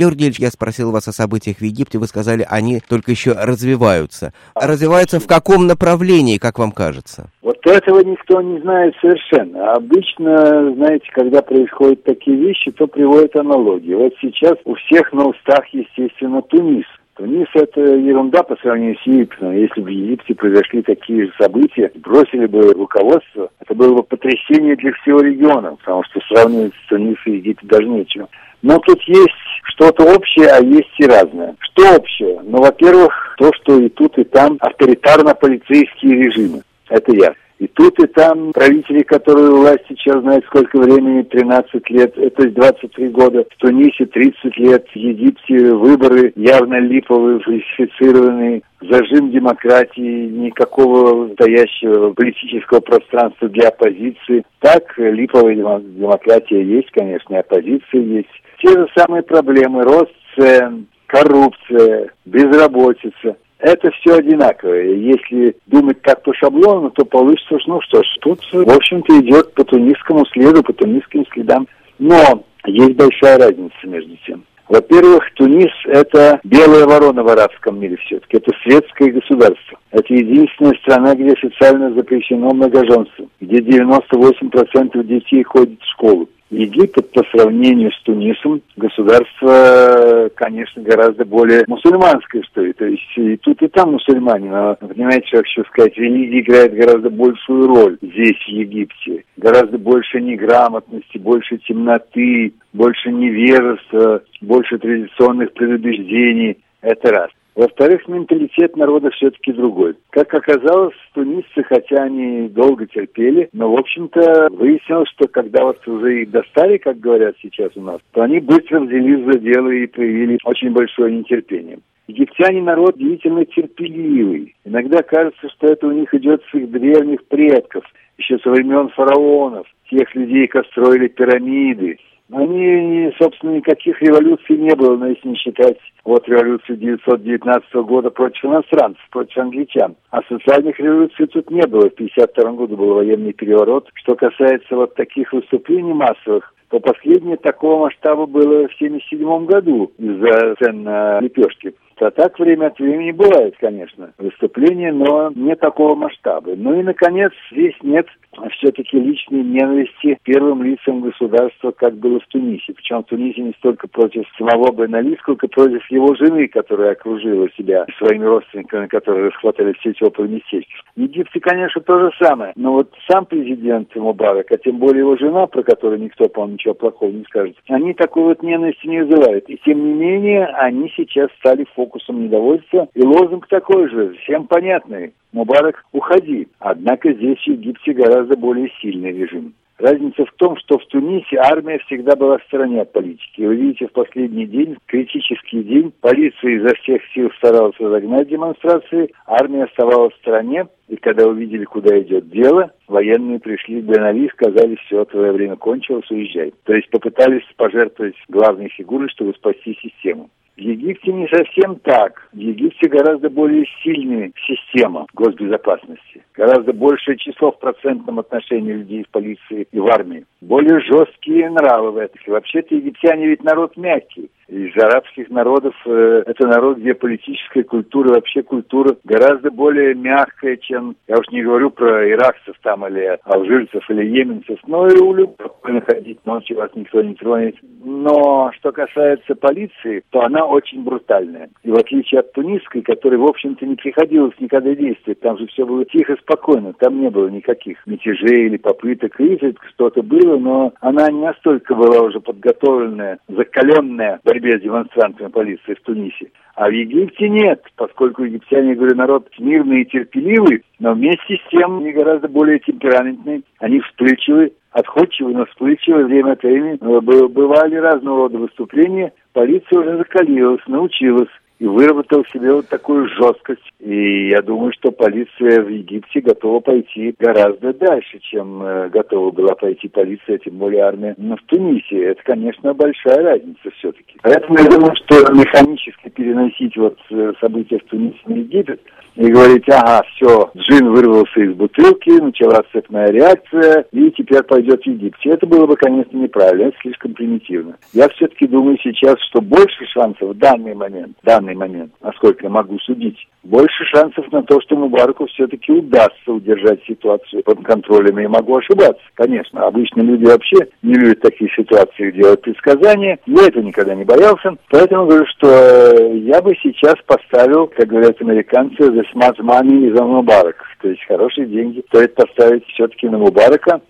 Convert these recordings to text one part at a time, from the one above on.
Георгий Ильич, я спросил вас о событиях в Египте, вы сказали, они только еще развиваются. Развиваются в каком направлении, как вам кажется? Вот этого никто не знает совершенно. Обычно, знаете, когда происходят такие вещи, то приводят аналогии. Вот сейчас у всех на устах, естественно, Тунис. Тунис – это ерунда по сравнению с Египтом. Если бы в Египте произошли такие же события, бросили бы руководство, это было бы потрясение для всего региона, потому что сравнивать с Тунисом и Египтом даже нечего. Но тут есть что-то общее, а есть и разное. Что общее? Ну, во-первых, то, что и тут, и там авторитарно-полицейские режимы. Это ясно. И тут, и там правители, которые у власти сейчас знают сколько времени, 13 лет, то есть 23 года. В Тунисе 30 лет, в Египте выборы явно липовые, фальсифицированные. Зажим демократии, никакого настоящего политического пространства для оппозиции. Так, липовая демократия есть, конечно, и оппозиция есть. Те же самые проблемы, рост цен, коррупция, безработица. Это все одинаковое. Если думать так по шаблону, то получится, тут, в общем-то, идет по тунисскому следу, по тунисским следам. Но есть большая разница между тем. Во-первых, Тунис – это белая ворона в арабском мире все-таки. Это светское государство. Это единственная страна, где официально запрещено многоженство, где 98% детей ходят в школу. Египет по сравнению с Тунисом государство, конечно, гораздо более мусульманское, что ли. То есть и тут, и там мусульмане. Но, понимаете, как еще сказать, религия играет гораздо большую роль здесь, в Египте. Гораздо больше неграмотности, больше темноты, больше невежества, больше традиционных предубеждений. Это раз. Во-вторых, менталитет народа все-таки другой. Как оказалось, тунисцы, хотя они долго терпели, но, в общем-то, выяснилось, что когда вот уже их достали, как говорят сейчас у нас, то они быстро взялись за дело и проявили очень большое нетерпение. Египтяне народ удивительно терпеливый. Иногда кажется, что это у них идет с их древних предков, еще со времен фараонов, тех людей, которые строили пирамиды. Они, собственно, никаких революций не было, но если не считать революцию 1919 года против иностранцев, против англичан. А социальных революций тут не было. В 1952 году был военный переворот. Что касается таких выступлений массовых, то последнее такого масштаба было в 1977 году из-за цен на лепешки. А так время от времени бывает, конечно, выступления, но не такого масштаба. Ну и, наконец, здесь нет все-таки личной ненависти первым лицам государства, как было в Тунисе. Причем в Тунисе не столько против самого Бен Али, сколько против его жены, которая окружила себя своими родственниками, которые расхватали все теплые местечки. В Египте, конечно, то же самое. Но сам президент Мубарак, а тем более его жена, про которую никто, по-моему, ничего плохого не скажет, они такой ненависти не вызывают. И тем не менее, они сейчас стали фокусом недовольства. И лозунг такой же, всем понятный. Мубарак, уходи. Однако здесь в Египте гораздо более сильный режим. Разница в том, что в Тунисе армия всегда была в стороне от политики. Вы видите, в последний день, критический день, полиция изо всех сил старалась разогнать демонстрации, армия оставалась в стороне, и когда увидели, куда идет дело, военные пришли к Бен Али и сказали: все, твое время кончилось, уезжай. То есть попытались пожертвовать главной фигурой, чтобы спасти систему. В Египте не совсем так. В Египте гораздо более сильная система госбезопасности. Гораздо большее число в процентном отношении людей в полиции и в армии. Более жесткие нравы в этом. Вообще-то египтяне ведь народ мягкий. Из арабских народов это народ, где политическая культура, вообще культура гораздо более мягкая, чем, я уж не говорю про иракцев там, или алжирцев, или йеменцев, но и у любых спокойно ходить ночью, вас никто не тронет. Но что касается полиции, то она очень брутальная. И в отличие от тунисской, которой, в общем-то, не приходилось никогда действовать, там же все было тихо, спокойно, там не было никаких мятежей или попыток, изредка что-то было, но она не настолько была уже подготовленная, закаленная в борьбе с демонстрантами полиции в Тунисе. А в Египте нет, поскольку египтяне, я говорю, народ мирный и терпеливый, но вместе с тем они гораздо более темпераментные, они вспыльчивы, отходчивы, но вспыльчивы, время от времени. Бывали разного рода выступления, полиция уже закалилась, научилась и выработал в себе вот такую жесткость. И я думаю, что полиция в Египте готова пойти гораздо дальше, чем готова была пойти полиция, тем более армия в Тунисе. Это, конечно, большая разница все-таки. Поэтому я думаю, что механически переносить вот события в Тунисе на Египет и говорить, ага, все, джин вырвался из бутылки, началась цепная реакция, и теперь пойдет в Египте. Это было бы, конечно, неправильно, это слишком примитивно. Я все-таки думаю сейчас, что больше шансов в данный момент, насколько я могу судить, больше шансов на то, что Мубараку все-таки удастся удержать ситуацию под контролем. Я могу ошибаться, конечно. Обычно люди вообще не любят в таких ситуациях делать предсказания. Я этого никогда не боялся. Поэтому говорю, что я бы сейчас поставил, как говорят американцы, the smart money is on Mubarak. То есть хорошие деньги стоит поставить все-таки на Мубарака.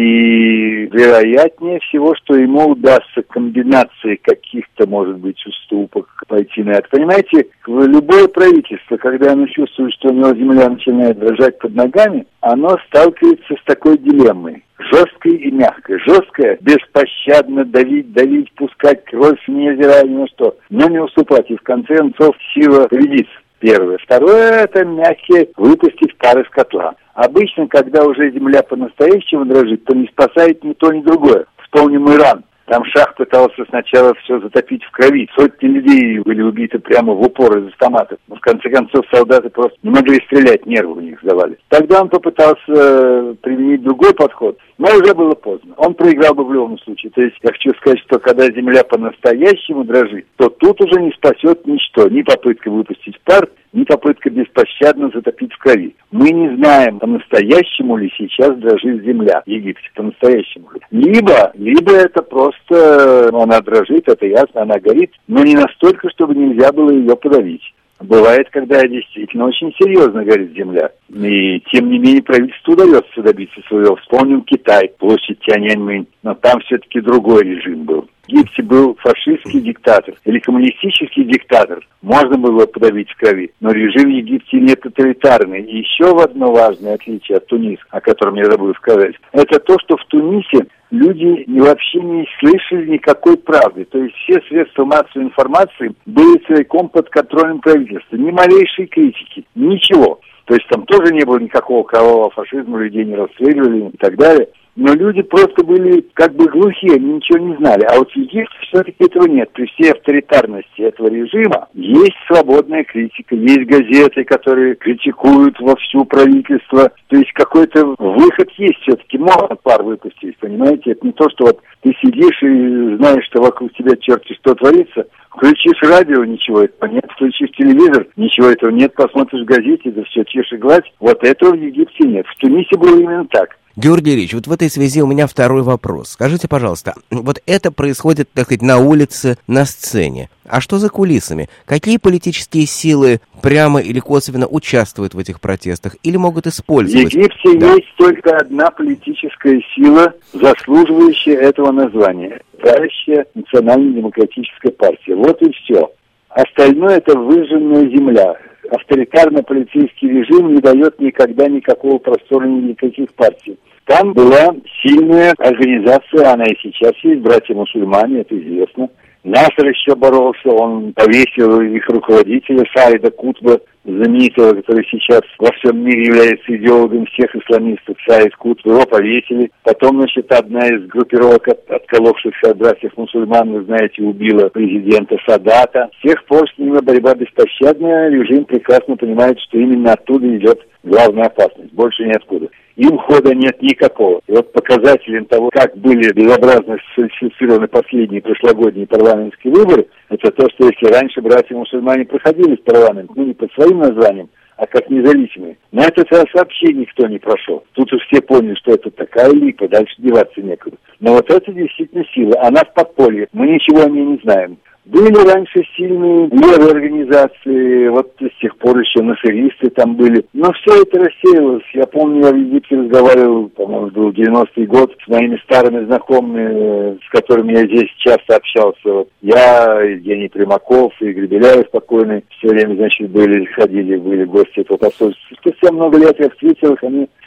И вероятнее всего, что ему удастся комбинацией каких-то, может быть, уступок пойти на это. Понимаете, любое правительство, когда оно чувствует, что у него земля начинает дрожать под ногами, оно сталкивается с такой дилеммой. Жесткой и мягкой. Жесткая, беспощадно давить, пускать кровь, невзирая ни на что, но не уступать. И в конце концов сила победит. Первое. Второе, это мягкие выпустить пар из котла. Обычно, когда уже земля по-настоящему дрожит, то не спасает ни то, ни другое. Вспомним Иран. Там Шах пытался сначала все затопить в крови. Сотни людей были убиты прямо в упор из автоматов. Но в конце концов солдаты просто не могли стрелять, нервы у них сдавали. Тогда он попытался применить другой подход, но уже было поздно. Он проиграл бы в любом случае. То есть я хочу сказать, что когда земля по-настоящему дрожит, то тут уже не спасет ничто. Ни попытка выпустить пар, ни попытка беспощадно затопить в крови. Мы не знаем, по-настоящему ли сейчас дрожит земля в Египте, по-настоящему ли. Либо это просто, она дрожит, это ясно, она горит, но не настолько, чтобы нельзя было ее подавить. Бывает, когда действительно очень серьезно горит земля. И тем не менее правительству удается добиться своего. Вспомним Китай, площадь Тяньаньмэнь, но там все-таки другой режим был. В Египте был фашистский диктатор или коммунистический диктатор. Можно было подавить в крови, но режим в Египте не тоталитарный. И еще одно важное отличие от Туниса, о котором я забыл сказать, это то, что в Тунисе люди вообще не слышали никакой правды. То есть все средства массовой информации были целиком под контролем правительства. Ни малейшей критики, ничего. То есть там тоже не было никакого кровавого фашизма, людей не расстреливали и так далее. Но люди просто были как бы глухие, они ничего не знали. А вот в Египте все-таки этого нет. При всей авторитарности этого режима есть свободная критика, есть газеты, которые критикуют вовсю правительство. То есть какой-то выход есть все-таки. Можно пар выпустить, понимаете? Это не то, что вот ты сидишь и знаешь, что вокруг тебя черти что творится. Включишь радио, ничего этого нет. Включишь телевизор, ничего этого нет. Посмотришь в газете, да все, тишь и гладь. Вот этого в Египте нет. В Тунисе было именно так. Георгий Ильич, вот в этой связи у меня второй вопрос. Скажите, пожалуйста, вот это происходит, так сказать, на улице, на сцене. А что за кулисами? Какие политические силы прямо или косвенно участвуют в этих протестах или могут использовать? В Египте есть только одна политическая сила, заслуживающая этого названия. Правящая национально-демократическая партия. Вот и все. Остальное это выжженная земля. Авторитарно-полицейский режим не дает никогда никакого простора никаких партий. Там была сильная организация, она и сейчас есть, братья-мусульмане, это известно. Насер еще боролся, он повесил их руководителя Саида Кутба, знаменитого, который сейчас во всем мире является идеологом всех исламистов, Саид Кутб, его повесили. Потом, значит, одна из группировок, отколовшихся от братьев-мусульман, вы знаете, убила президента Садата. С тех пор с ними борьба беспощадная, режим прекрасно понимает, что именно оттуда идет главная опасность, больше ниоткуда. Им хода нет никакого. И вот показателем того, как были безобразно сфальсифицированы последние прошлогодние парламентские выборы, это то, что если раньше братья-мусульмане проходили в парламент, ну не под своим названием, а как независимые, но это вообще никто не прошел. Тут уж все поняли, что это такая липа, дальше деваться некуда. Но вот это действительно сила, она в подполье, мы ничего о ней не знаем. Были раньше сильные левые организации, вот с тех пор еще насеристы там были. Но все это рассеялось. Я помню, я в Египте разговаривал, по-моему, был 90-й год, с моими старыми знакомыми, с которыми я здесь часто общался. Вот я, Евгений Примаков и Гребеляев покойный, все время, значит, были гости этого посольства. Спустя много лет я встретил их, они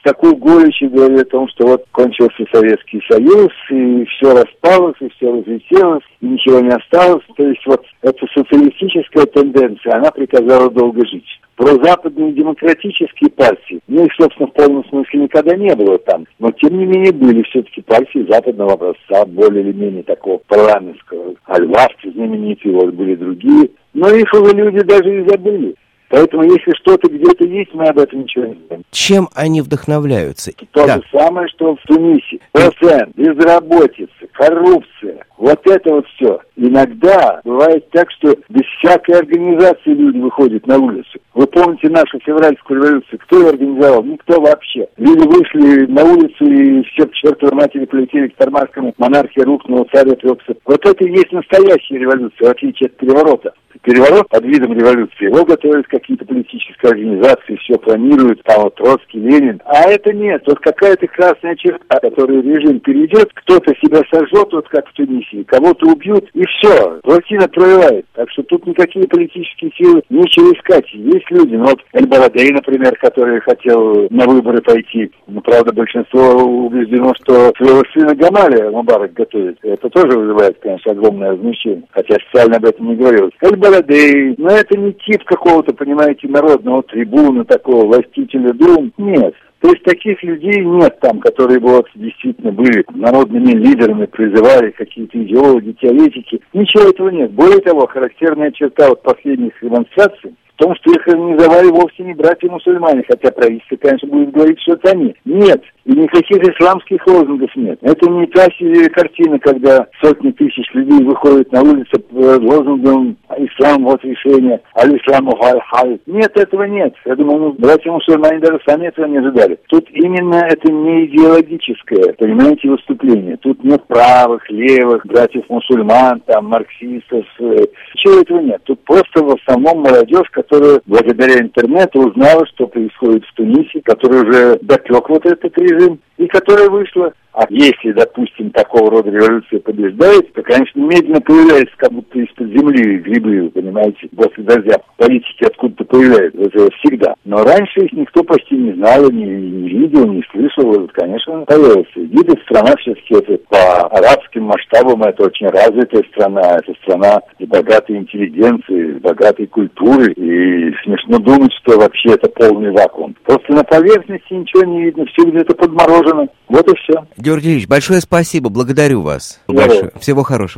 с такой горечью говорили о том, что вот кончился Советский Союз, и все распалось, и все разлетелось, и ничего не осталось. То есть вот эта социалистическая тенденция, она приказала долго жить. Про западные демократические партии, ну их, собственно, в полном смысле никогда не было там, но тем не менее были все-таки партии западного образца, более или менее такого парламентского. Альварцы знаменитые, вот были другие, но их уже люди даже и забыли. Поэтому, если что-то где-то есть, мы об этом ничего не знаем. Чем они вдохновляются? То же самое, что в Тунисе. Процент, безработица, коррупция. Вот это вот все. Иногда бывает так, что без всякой организации люди выходят на улицу. Вы помните нашу февральскую революцию? Кто ее организовал? Никто вообще. Люди вышли на улицу и все к чертовой матери полетели к Тармарскому. Монархия рухнула, царь отрекся. Вот это и есть настоящая революция, в отличие от переворота. Переворот под видом революции. Его готовят какие-то политические организации, все планируют, там вот Троцкий, Ленин. А это нет. Вот какая-то красная черта, которую режим перейдет, кто-то себя сожжет, вот как в Тунисе, кого-то убьют, и все. Плотина проливает. Так что тут никакие политические силы нечего искать. Есть люди. Ну вот Эль-Баладей, например, который хотел на выборы пойти. Но, правда, большинство убеждено, что своего сына Гамаля Мубарак готовит. Это тоже вызывает, конечно, огромное возмущение. Хотя официально об этом не говорилось. Эль-Баладей, но это не тип какого-то, понимаете, народного трибуна, такого властителя дум. Нет. То есть таких людей нет там, которые бы вот действительно были народными лидерами, призывали какие-то идеологи, теоретики. Ничего этого нет. Более того, характерная черта вот последних демонстраций в том, что их организовали вовсе не братья-мусульмане, хотя правительство, конечно, будет говорить, что это они. Нет. И никаких исламских лозунгов нет. Это не та картина, когда сотни тысяч людей выходят на улицу под лозунгом «Ислам, вот решение», «Аль-Исламу халь-халь». Нет, этого нет. Я думаю, братья-мусульмане даже сами этого не ожидали. Тут именно это не идеологическое, понимаете, выступление. Тут нет правых, левых, братьев-мусульман, там, марксистов. Ничего этого нет. Тут просто в основном молодежь, которая благодаря интернету узнала, что происходит в Тунисе, который уже допек вот этот режим, и которая вышла. А если, допустим, такого рода революция побеждает, то, конечно, медленно появляется, как будто из-под земли грибы, вы понимаете, после дождя. Политики откуда-то появляются, это всегда. Но раньше их никто почти не знал, не видел, не слышал. Вот, конечно, появился. Египет страна все-таки, это по арабским масштабам, это очень развитая страна. Это страна с богатой интеллигенцией, с богатой культурой. И смешно думать, что вообще это полный вакуум. Просто на поверхности ничего не видно, все где-то подморожено. Вот и все. Георгий Ильич, большое спасибо, благодарю вас. Большое. Всего хорошего.